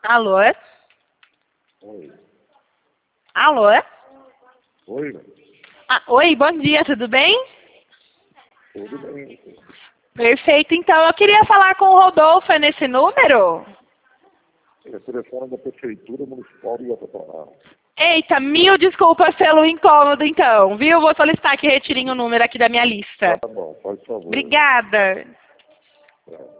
Alô? Oi. Alô? Oi, Oi, bom dia, tudo bem? tudo bem? Perfeito, então eu queria falar com o Rodolfo, é nesse número? É telefone da Prefeitura Municipal de Guataporá. Eita, mil desculpas pelo incômodo então, viu? Vou solicitar que retirem o número aqui da minha lista. Tá bom, faz favor. Obrigada. Tá.